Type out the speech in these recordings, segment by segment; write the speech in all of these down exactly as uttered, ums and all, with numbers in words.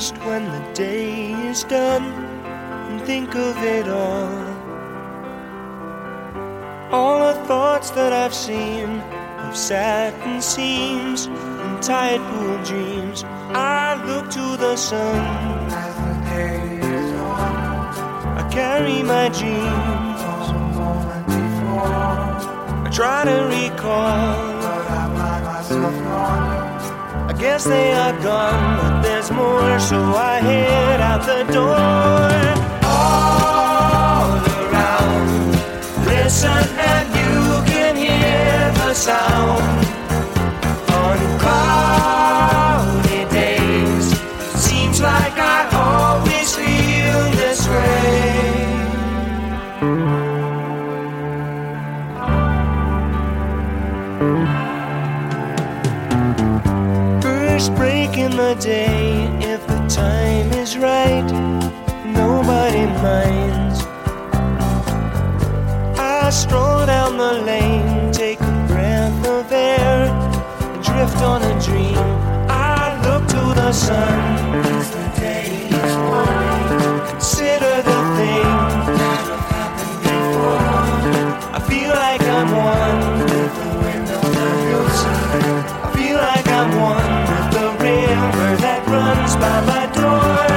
amazed when the day is done and think of it all. All the thoughts that I've seen of satin seams and tide pool dreams. I look to the sun as the day is on. I carry my dreams from a moment before. I try to recall, but I find myself gone. I guess they are gone, but there's more, so I head out the door. All around, listen and you can hear the sound. On cloudy days, seems like I always feel this way. First break in the day, if the time is right, nobody minds. I stroll down the lane, take a breath of air, and drift on a dream. I look to the sun as the day is morning, consider the things that have happened before. I feel like I'm one with the wind on the hillside. I feel like I'm one with the river that runs by my door.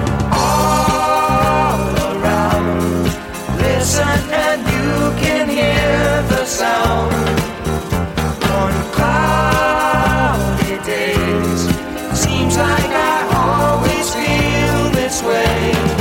All around, listen and you can hear the sound. On cloudy days, seems like I always feel this way.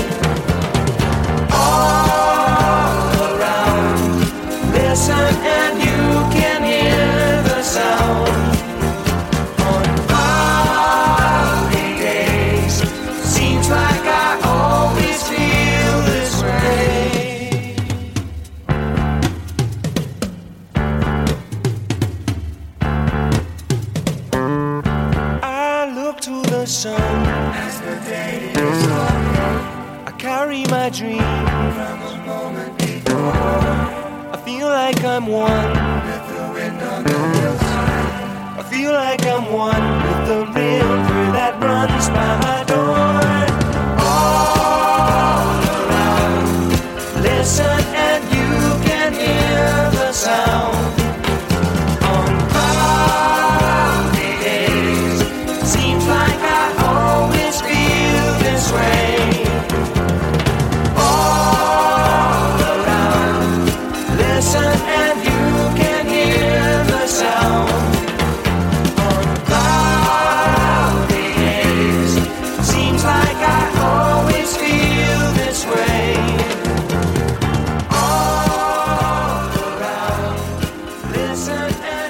All around, listen and you can hear the sound. On cloudy days, seems like I always feel this way. I look to the sun as the day is on. I carry my dream from a moment before. I feel like I'm one with the wind on the hillside. I feel like I'm one with the river that runs by my door. All around, listen and you can hear the sound. On cloudy days, seems like I always feel this way. All around, listen and you can hear the sound. On cloudy days, seems like I always feel this way. All around, listen and